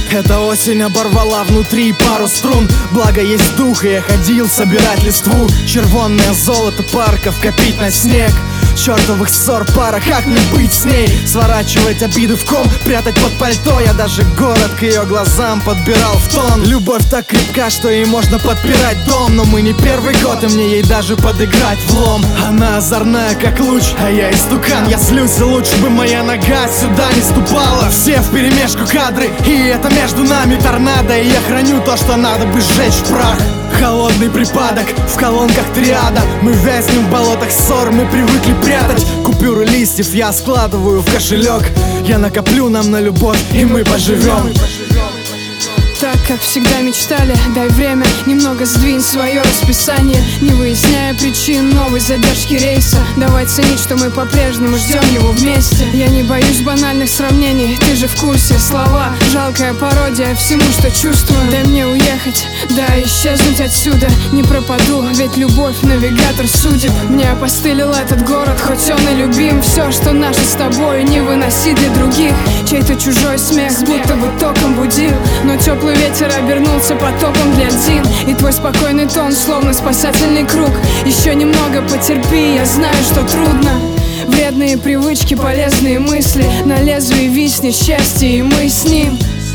Эта осень оборвала внутри пару струн. Благо есть дух, и я ходил собирать листву. Червонное золото парков копить на снег. Чертовых ссор пара, как мне быть с ней? Сворачивать обиды в ком, прятать под пальто. Я даже город к ее глазам подбирал в тон. Любовь так крепка, что ей можно подпирать дом. Но мы не первый год, и мне ей даже подыграть влом. Она озорная, как луч, а я истукан. Я злюсь, и лучше бы моя нога сюда не ступала. Все вперемешку кадры, и это между нами торнадо. И я храню то, что надо бы сжечь в прах. Холодный припадок, в колонках триада. Мы вязнем в болотах ссор, мы привыкли прятать. Купюры листьев я складываю в кошелек. Я накоплю нам на любовь, и мы поживем. Так, как всегда мечтали, дай время, немного сдвинь свое расписание. Не выясняя причин новой задержки рейса. Давай ценить, что мы по-прежнему ждем его вместе. Я не боюсь банальных сравнений, ты же в курсе. Слова, жалкая пародия всему, что чувствую. Дай мне уехать, да исчезнуть отсюда. Не пропаду, ведь любовь навигатор судеб. Мне опостылил этот город, хоть он и любим. Все, что наше с тобой, не выноси для других. Чей-то чужой смех, будто бы током будил. Но теплый ветер обернулся потоком для Дин. И твой спокойный тон, словно спасательный круг. Еще немного потерпи, я знаю, что трудно. Вредные привычки, полезные мысли. На лезвии виснет счастье, и мы с ним.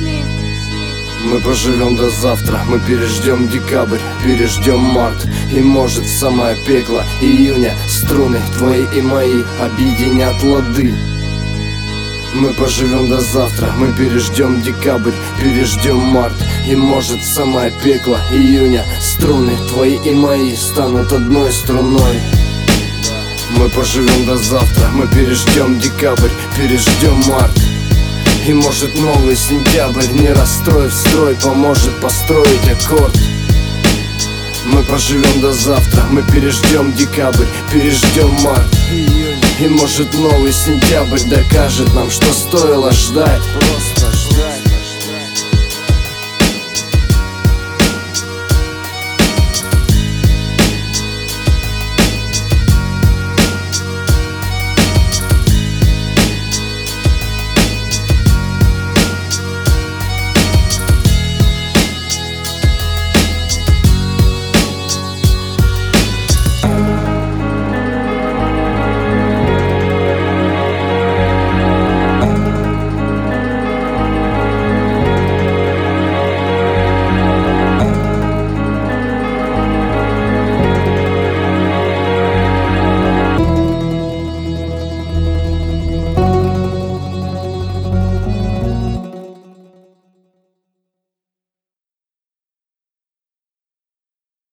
Мы поживем до завтра, мы переждем декабрь, переждем март. И может самое пекло июня. Струны твои и мои объединят лады. Мы поживем до завтра, мы переждем декабрь, переждем март. И может самое пекло июня. Струны твои и мои станут одной струной. Мы поживем до завтра, мы переждем декабрь, переждем март. И может новый сентябрь, не расстроив строй, поможет построить аккорд. Мы поживем до завтра, мы переждем декабрь, переждем март. И может новый сентябрь докажет нам, что стоило ждать. Просто ждать.